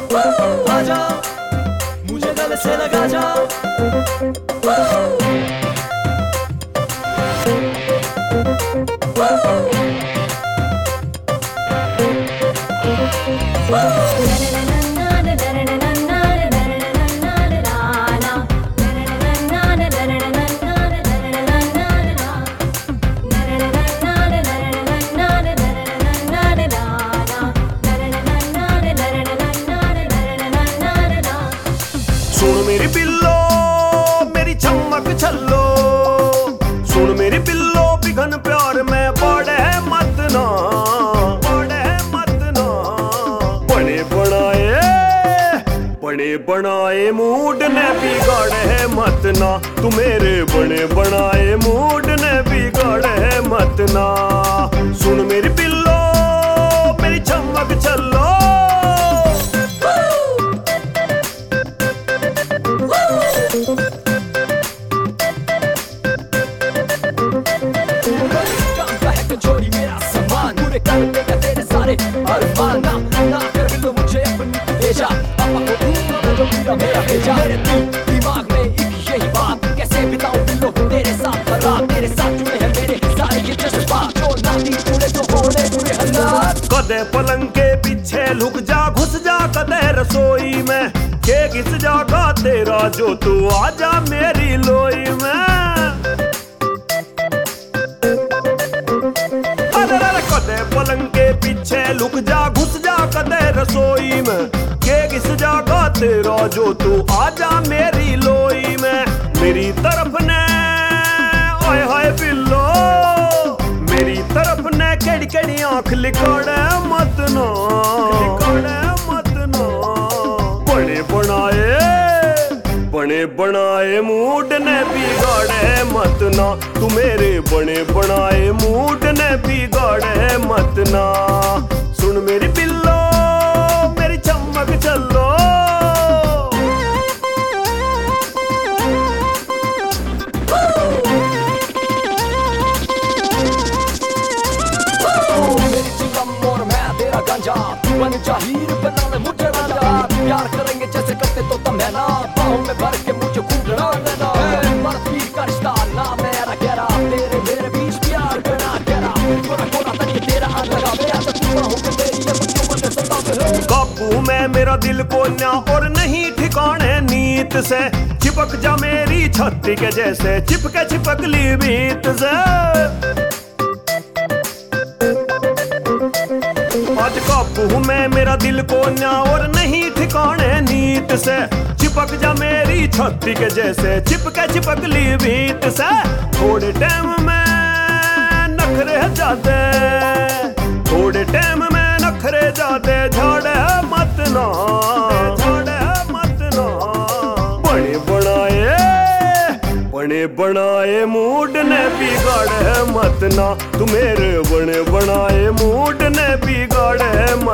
आजा मुझे गले से लगा जा। सुन मेरी पिल्लो मेरी चमक छल्लो, सुन मेरी पिल्लो बिघन प्यार में पड़े मत ना, पड़े मत ना। बने बनाए मूड ने बिगाड़े मत ना, तू मेरे बने बनाए मूड ने बिगाड़े मत ना। सुन मेरी पिल्लो मेरी चमक छल्लो। छोड़ी मेरा सामान पूरे कर देगा तेरे सारे अरमान। ना कर तो मुझे अपनी भेजा, पापा को दूंगा मेरा भेजा। मेरे दिमाग में एक यही बात, कैसे बिताऊं दिलों तेरे साथ रात। तेरे साथ जुड़े हैं मेरे सारे ये जज्बात, जो ना दी तूने तो होने बुरे हालात। कदे पलंग के पीछे लुक जा घुस जा, कदे रसोई में के घिस जागा तेरा जो तू आजा मेरी लोई में। कदे पलंग के पीछे लुक जा घुस जा, कदे रसोई में के घिस जागा तेरा जो तू आजा मेरी लोई में। मेरी तरफ ने ओए हाय पिल्लो, मेरी तरफ ने केड़ी केड़ी आंख लिकाड़े मत ना, लिकाड़े मत ना। बने बनाए मूड ने बिगाड़े मत ना, तू मेरे बने बनाए मूड ने बिगाड़े मत ना। सुन मेरी पिल्लो मेरी चमक छल्लो। मेरी चिलम और मैं तेरा गांजा, बन जा हीर बना ले मुझे राजा। प्यार करेंगे जैसे करते तो तमन्ना, बाहों में भर के मुझे खूब लड़ा देना। मर्द पीर का रिश्ता ना मेरा गहरा, तेरे मेरे बीच प्यार करना गहरा। कोरा कोरा तक तेरा हाथ लगा मेरा, तो तू हो के तेरी ये बच्चों बंदे सतावे। काबू में मेरा दिल को न्या और नहीं ठिकाने नीत से, चिपक जा मेरी छत्ती के जैसे चिपके चिपकली बीत से। आज काबू में मेरा दिल को न्या और नहीं ठिकाने नीत से, चिपक जा मेरी छत्ती के जैसे चिपके चिपकली बीत से। थोड़े टाइम में नखरे जाते, थोड़े टाइम में नखरे जाते, झाड़े मत ना, झाड़े मत ना। बने बनाए मूड ने बिगाड़े मत ना, तू मेरे बने बनाए मूड ने बिगाड़े